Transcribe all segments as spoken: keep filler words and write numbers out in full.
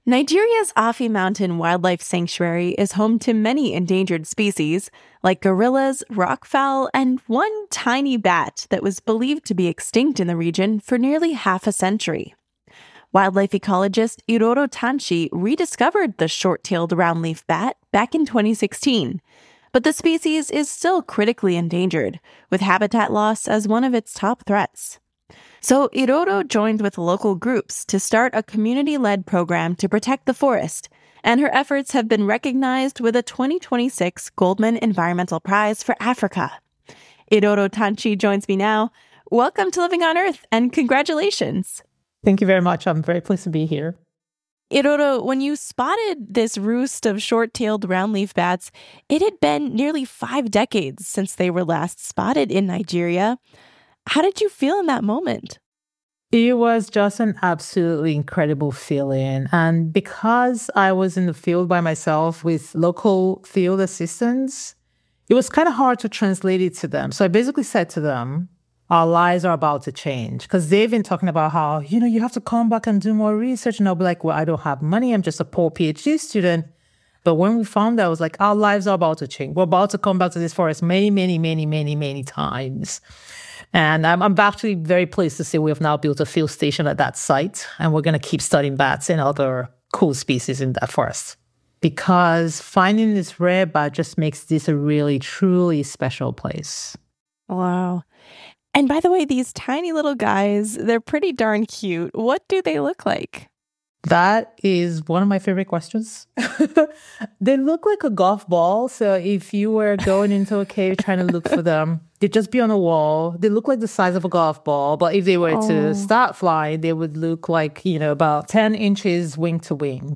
Nigeria's Afi Mountain Wildlife Sanctuary is home to many endangered species, like gorillas, rockfowl, and one tiny bat that was believed to be extinct in the region for nearly half a century. Wildlife ecologist Iroro Tanchi rediscovered the short-tailed roundleaf bat back in twenty sixteen, but the species is still critically endangered, with habitat loss as one of its top threats. So Iroro joined with local groups to start a community-led program to protect the forest, and her efforts have been recognized with a twenty twenty-six Goldman Environmental Prize for Africa. Iroro Tanchi joins me now. Welcome to Living on Earth, and congratulations. Thank you very much. I'm very pleased to be here. Iroro, when you spotted this roost of short-tailed roundleaf bats, it had been nearly five decades since they were last spotted in Nigeria. How did you feel in that moment? It was just an absolutely incredible feeling. And because I was in the field by myself with local field assistants, it was kind of hard to translate it to them. So I basically said to them, our lives are about to change. Because they've been talking about how, you know, you have to come back and do more research. And I'll be like, well, I don't have money. I'm just a poor PhD student. But when we found out, I was like, our lives are about to change. We're about to come back to this forest many, many, many, many, many times. And I'm, I'm actually very pleased to say we have now built a field station at that site, and we're going to keep studying bats and other cool species in that forest. Because finding this rare bat just makes this a really, truly special place. Wow. And by the way, these tiny little guys, they're pretty darn cute. What do they look like? That is one of my favorite questions. They look like a golf ball. So if you were going into a cave trying to look for them, they'd just be on a wall. They look like the size of a golf ball. But if they were oh. to start flying, they would look like, you know, about ten inches wing to wing.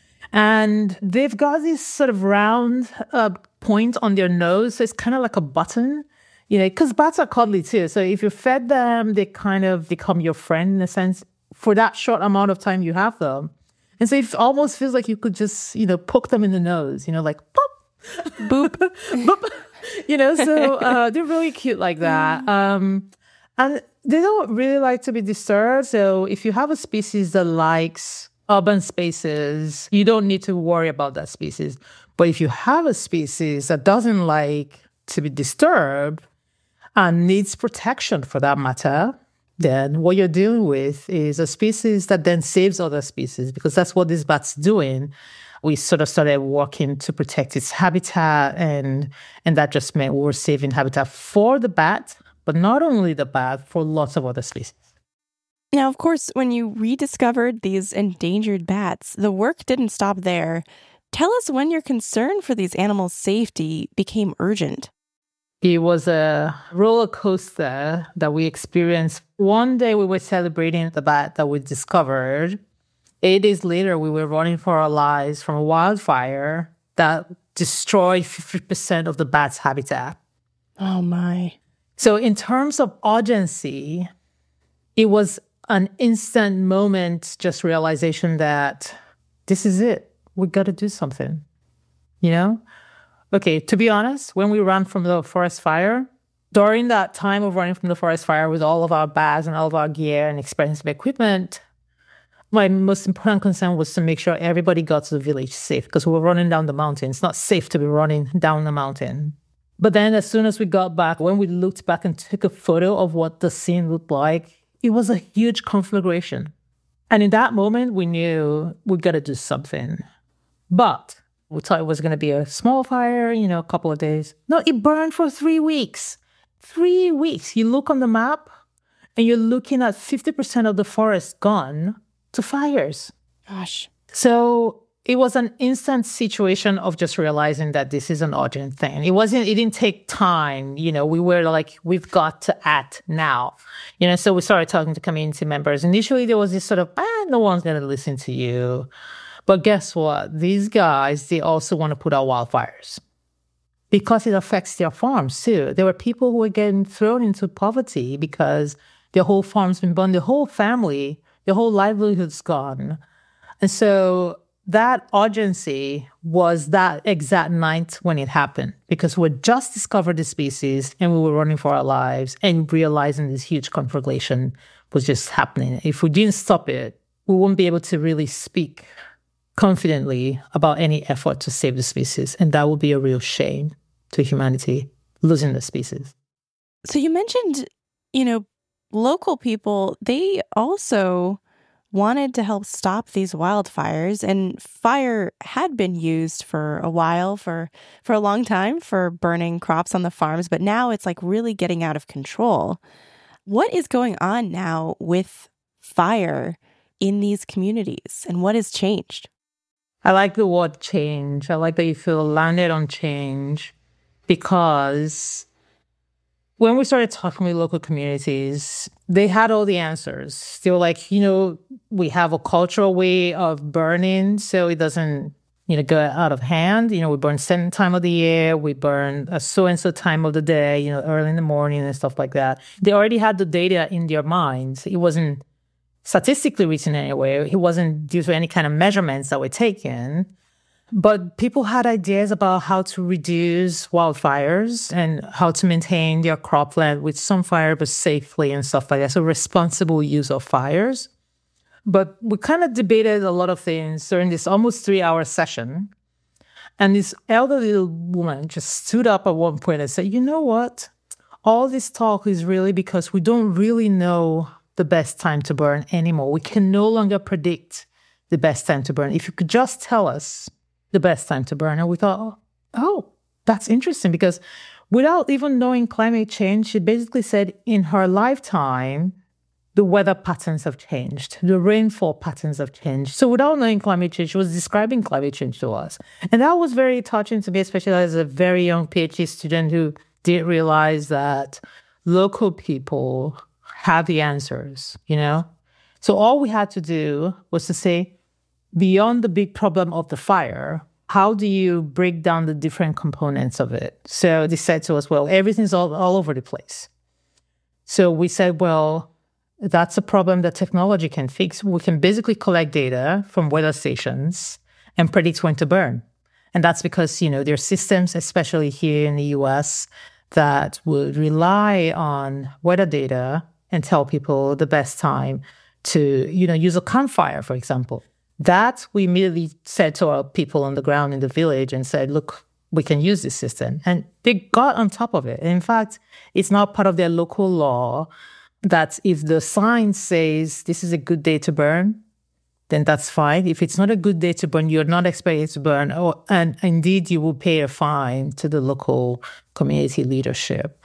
And they've got this sort of round uh, point on their nose. So it's kind of like a button, you know, because bats are cuddly too. So if you fed them, they kind of become your friend in a sense for that short amount of time you have them. And so it almost feels like you could just, you know, poke them in the nose, you know, like pop, boop, boop. You know, so uh, they're really cute like that. Um, and they don't really like to be disturbed. So if you have a species that likes urban spaces, you don't need to worry about that species. But if you have a species that doesn't like to be disturbed and needs protection for that matter, then what you're dealing with is a species that then saves other species, because that's what this bat's doing. We sort of started working to protect its habitat, and and that just meant we were saving habitat for the bat, but not only the bat, for lots of other species. Now, of course, when you rediscovered these endangered bats, the work didn't stop there. Tell us when your concern for these animals' safety became urgent. It was a roller coaster that we experienced. One day we were celebrating the bat that we discovered. Eight days later, we were running for our lives from a wildfire that destroyed fifty percent of the bat's habitat. Oh, my. So in terms of urgency, it was an instant moment, just realization that this is it. We got to do something, you know? Okay, to be honest, when we ran from the forest fire, during that time of running from the forest fire with all of our bags and all of our gear and expensive equipment, my most important concern was to make sure everybody got to the village safe, because we were running down the mountain. It's not safe to be running down the mountain. But then as soon as we got back, when we looked back and took a photo of what the scene looked like, it was a huge conflagration. And in that moment, we knew we got to do something. But we thought it was going to be a small fire, you know, a couple of days. No, it burned for three weeks. Three weeks. You look on the map and you're looking at fifty percent of the forest gone to fires. Gosh. So it was an instant situation of just realizing that this is an urgent thing. It wasn't, it didn't take time. You know, we were like, we've got to act now. You know, so we started talking to community members. Initially, there was this sort of, ah, no one's going to listen to you. But guess what? These guys, they also want to put out wildfires because it affects their farms too. There were people who were getting thrown into poverty because their whole farm's been burned, their whole family, their whole livelihood's gone. And so that urgency was that exact night when it happened, because we had just discovered the species and we were running for our lives and realizing this huge conflagration was just happening. If we didn't stop it, we wouldn't be able to really speak confidently about any effort to save the species. And that would be a real shame to humanity, losing the species. So you mentioned, you know, local people, they also wanted to help stop these wildfires, and fire had been used for a while, for for a long time, for burning crops on the farms, but now it's like really getting out of control. What is going on now with fire in these communities, and what has changed? I like the word change. I like that you feel landed on change, because when we started talking with local communities, they had all the answers. They were like, you know, we have a cultural way of burning, so it doesn't, you know, go out of hand. You know, we burn certain time of the year, we burn a so-and-so time of the day, you know, early in the morning and stuff like that. They already had the data in their minds. It wasn't statistically written anywhere. It wasn't due to any kind of measurements that were taken. But people had ideas about how to reduce wildfires and how to maintain their cropland with some fire, but safely and stuff like that. So responsible use of fires. But we kind of debated a lot of things during this almost three-hour session. And this elderly woman just stood up at one point and said, you know what? All this talk is really because we don't really know the best time to burn anymore. We can no longer predict the best time to burn. If you could just tell us the best time to burn. And we thought, oh, that's interesting, because without even knowing climate change, she basically said in her lifetime, the weather patterns have changed. The rainfall patterns have changed. So without knowing climate change, she was describing climate change to us. And that was very touching to me, especially as a very young PhD student who didn't realize that local people have the answers, you know? So all we had to do was to say, beyond the big problem of the fire, how do you break down the different components of it? So they said to us, well, everything's all, all over the place. So we said, well, that's a problem that technology can fix. We can basically collect data from weather stations and predict when to burn. And that's because, you know, there are systems, especially here in the U S, that would rely on weather data and tell people the best time to, you know, use a campfire, for example. That we immediately said to our people on the ground in the village and said, look, we can use this system. And they got on top of it. And in fact, it's now part of their local law that if the sign says this is a good day to burn, then that's fine. If it's not a good day to burn, you're not expected to burn. Oh, and indeed, you will pay a fine to the local community leadership.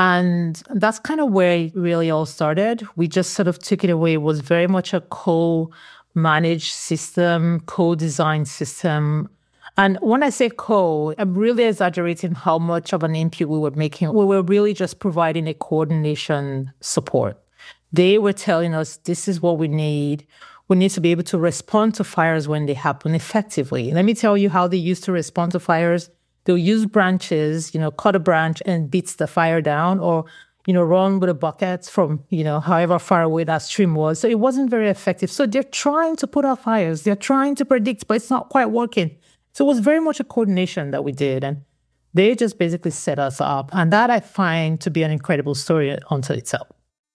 And that's kind of where it really all started. We just sort of took it away. It was very much a co managed system, co-designed system. And when I say co, I'm really exaggerating how much of an input we were making. We were really just providing a coordination support. They were telling us, this is what we need. We need to be able to respond to fires when they happen effectively. Let me tell you how they used to respond to fires. They'll use branches, you know, cut a branch and beat the fire down, or you know, run with a bucket from, you know, however far away that stream was. So it wasn't very effective. So they're trying to put out fires. They're trying to predict, but it's not quite working. So it was very much a coordination that we did. And they just basically set us up. And that I find to be an incredible story unto itself.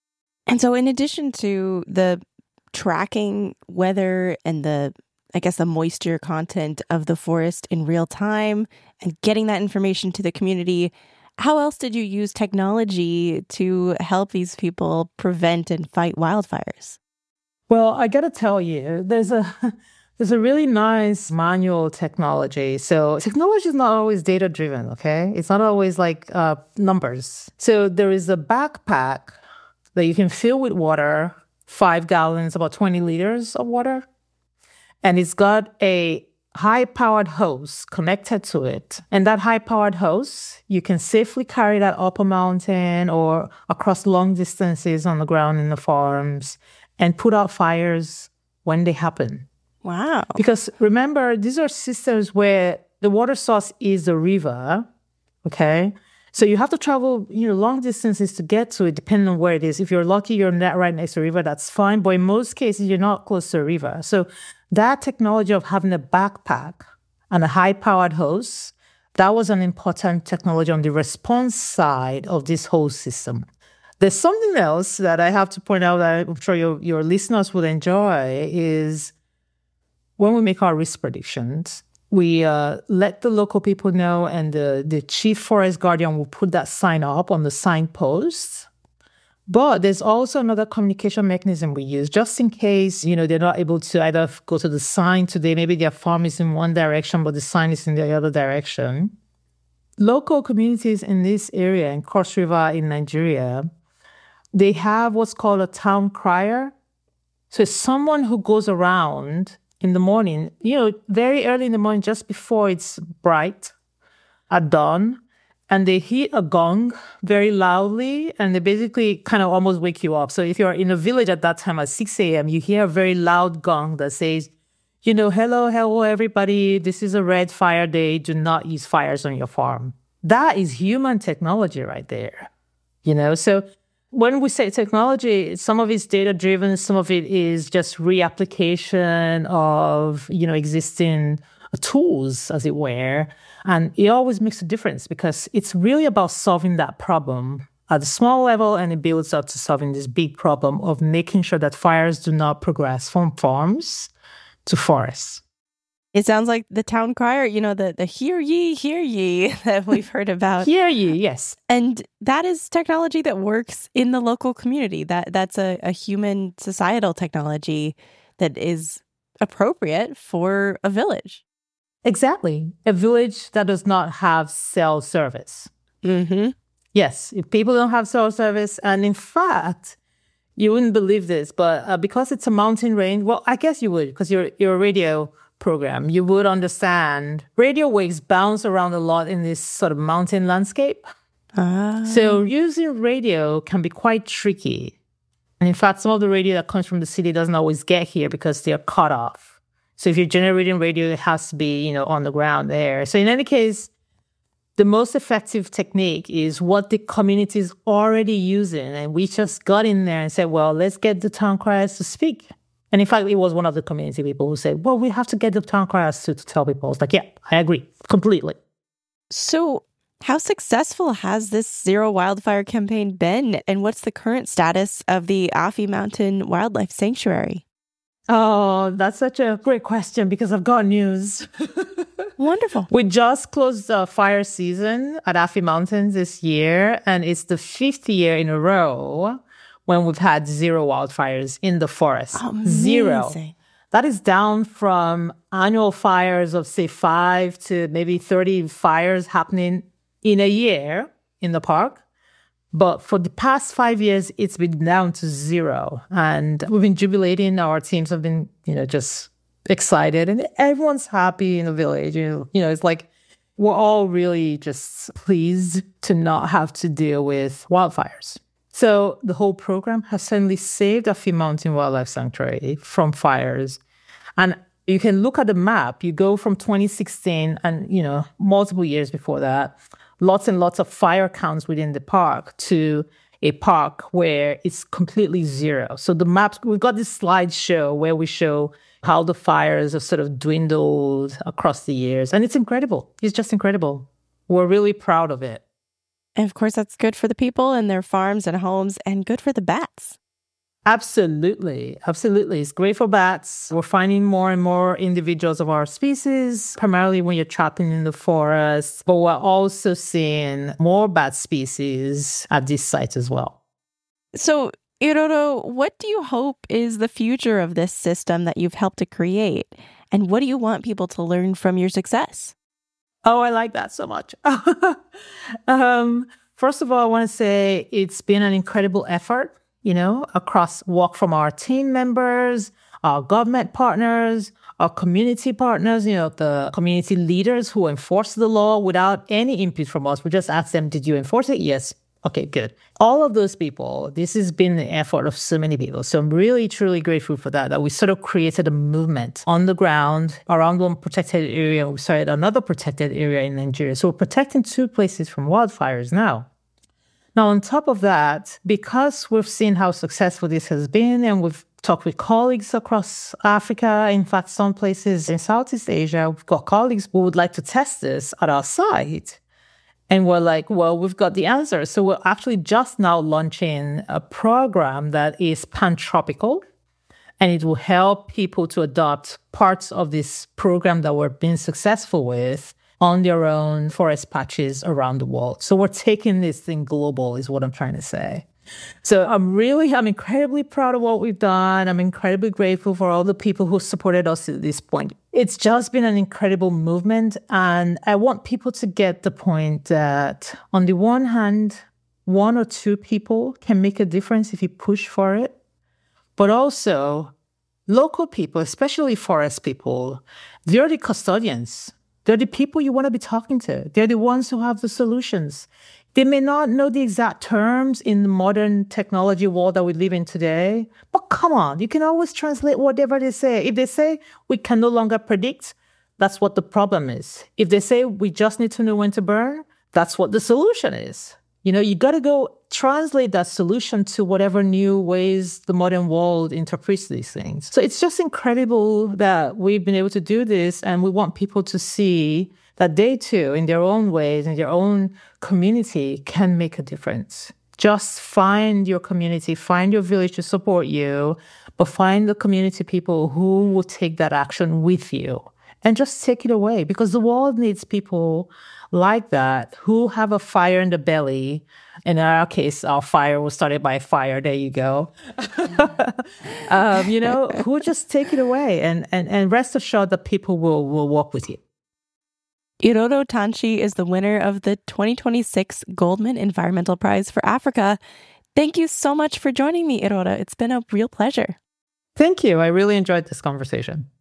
And so in addition to the tracking weather and the, I guess, the moisture content of the forest in real time and getting that information to the community, how else did you use technology to help these people prevent and fight wildfires? Well, I got to tell you, there's a there's a really nice manual technology. So technology is not always data-driven, okay? It's not always like uh, numbers. So there is a backpack that you can fill with water, five gallons, about twenty liters of water. And it's got a high-powered hose connected to it. And that high-powered hose, you can safely carry that up a mountain or across long distances on the ground in the farms and put out fires when they happen. Wow. Because remember, these are systems where the water source is the river, okay? So you have to travel, you know, long distances to get to it, depending on where it is. If you're lucky, you're not right next to a river, that's fine. But in most cases, you're not close to a river. So that technology of having a backpack and a high-powered hose, that was an important technology on the response side of this whole system. There's something else that I have to point out that I'm sure your, your listeners would enjoy is when we make our risk predictions, we uh, let the local people know, and the, the chief forest guardian will put that sign up on the signposts. But there's also another communication mechanism we use, just in case, you know, they're not able to either go to the sign today. Maybe their farm is in one direction, but the sign is in the other direction. Local communities in this area, in Cross River in Nigeria, they have what's called a town crier. So it's someone who goes around in the morning, you know, very early in the morning, just before it's bright, at dawn, and they hit a gong very loudly, and they basically kind of almost wake you up. So if you're in a village at that time at six a.m., you hear a very loud gong that says, you know, hello, hello, everybody. This is a red fire day. Do not use fires on your farm. That is human technology right there, you know? So when we say technology, some of it's data-driven, some of it is just reapplication of, you know, existing tools, as it were. And it always makes a difference because it's really about solving that problem at a small level, and it builds up to solving this big problem of making sure that fires do not progress from farms to forests. It sounds like the town crier, you know, the, the hear ye, hear ye that we've heard about. Hear ye, yes. And that is technology that works in the local community. That That's a, a human societal technology that is appropriate for a village. Exactly. A village that does not have cell service. Mm-hmm. Yes, if people don't have cell service, and in fact, you wouldn't believe this, but uh, because it's a mountain range, well, I guess you would, because you're, you're a radio program, you would understand radio waves bounce around a lot in this sort of mountain landscape. Ah. So using radio can be quite tricky. And in fact, some of the radio that comes from the city doesn't always get here because they're cut off. So if you're generating radio, it has to be, you know, on the ground there. So in any case, the most effective technique is what the community is already using. And we just got in there and said, well, let's get the town criers to speak. And in fact, it was one of the community people who said, well, we have to get the town criers to, to tell people. I was like, yeah, I agree completely. So how successful has this Zero Wildfire campaign been? And what's the current status of the Afi Mountain Wildlife Sanctuary? Oh, that's such a great question because I've got news. Wonderful. We just closed the fire season at Afi Mountains this year, and it's the fifth year in a row when we've had zero wildfires in the forest. Amazing. Zero. That is down from annual fires of, say, five to maybe thirty fires happening in a year in the park. But for the past five years, it's been down to zero. And we've been jubilating. Our teams have been, you know, just excited. And everyone's happy in the village. You know, you know, it's like we're all really just pleased to not have to deal with wildfires. So the whole program has suddenly saved Afi Mountain Wildlife Sanctuary from fires. And you can look at the map. You go from twenty sixteen and, you know, multiple years before that, lots and lots of fire counts within the park to a park where it's completely zero. So the maps, we've got this slideshow where we show how the fires have sort of dwindled across the years. And it's incredible. It's just incredible. We're really proud of it. And of course, that's good for the people and their farms and homes and good for the bats. Absolutely. Absolutely. It's great for bats. We're finding more and more individuals of our species, primarily when you're trapping in the forest. But we're also seeing more bat species at this site as well. So, Iroro, what do you hope is the future of this system that you've helped to create? And what do you want people to learn from your success? Oh, I like that so much. um, first of all, I want to say it's been an incredible effort. You know, across work from our team members, our government partners, our community partners, you know, the community leaders who enforce the law without any input from us. We just ask them, did you enforce it? Yes. Okay, good. All of those people, this has been the effort of so many people. So I'm really, truly grateful for that, that we sort of created a movement on the ground around one protected area. We started another protected area in Nigeria. So we're protecting two places from wildfires now. Now, on top of that, because we've seen how successful this has been, and we've talked with colleagues across Africa, in fact, some places in Southeast Asia, we've got colleagues who would like to test this at our site. And we're like, well, we've got the answer. So we're actually just now launching a program that is pan-tropical. And it will help people to adopt parts of this program that we're being successful with on their own forest patches around the world. So we're taking this thing global is what I'm trying to say. So I'm really, I'm incredibly proud of what we've done. I'm incredibly grateful for all the people who supported us at this point. It's just been an incredible movement. And I want people to get the point that on the one hand, one or two people can make a difference if you push for it. But also, local people, especially forest people, they're the custodians. They're the people you want to be talking to. They're the ones who have the solutions. They may not know the exact terms in the modern technology world that we live in today, but come on, you can always translate whatever they say. If they say we can no longer predict, that's what the problem is. If they say we just need to know when to burn, that's what the solution is. You know, you got to go translate that solution to whatever new ways the modern world interprets these things. So it's just incredible that we've been able to do this, and we want people to see that they too, in their own ways, in their own community, can make a difference. Just find your community, find your village to support you, but find the community people who will take that action with you and just take it away, because the world needs people like that who have a fire in the belly. In our case, our fire was started by fire. There you go. um, you know, who just take it away and, and, and rest assured that people will, will walk with you. Iloro Tanchi is the winner of the twenty twenty-six Goldman Environmental Prize for Africa. Thank you so much for joining me, Iloro. It's been a real pleasure. Thank you. I really enjoyed this conversation.